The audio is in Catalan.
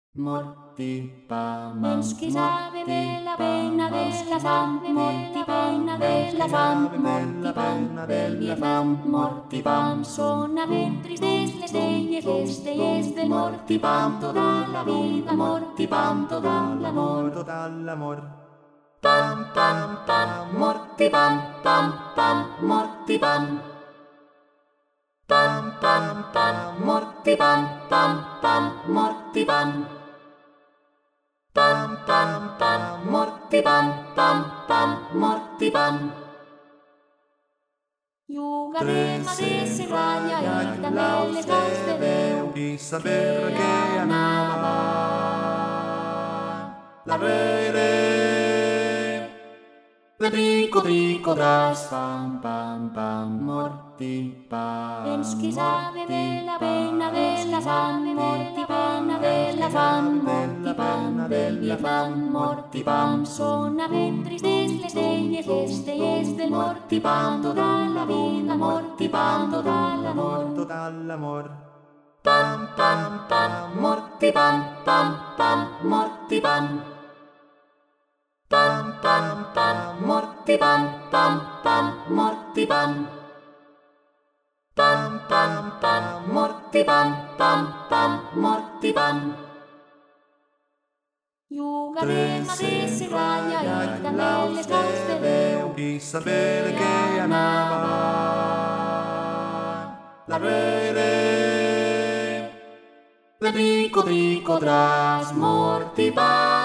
mortipam, Els qui saben de la pena de la sang, mortipam, de la fam, mortipam, del Vietnam, mortipam, sonaven tristes les deies del mortipam, tota la vida, mortipam, tota l'amor, tota l'amor. pam, pam, pam, mortipam, pam, pam, mortipam, pam, pam, pam, mortipam, pam, pam, mortipam, pam, pam, pam, mortipam, pam, pam, mortipam. Jugarem a de ratlla i també les veus de Déu i saber que anava darrere de trico, tras, pam, pam, pam, mortipam. Els qui saben de la pena de la sang, mortipam, de la fam, mortipam, del Vietnam, mortipam, sonaven tristes les deies del mortipam, tota la vida, mortipam, tota l'amor, tota l'amor. pam, pam, pam, mortipam, pam, pam, mortipam, pam, pam, pam, mortipam, pam, pam, mortipam, pam, pam, pam, mortipam, pam, pam, mortipam. Jugarem a de ratlla i també les veus de Déu i saber que anava darrere de trico, tras, mortipam.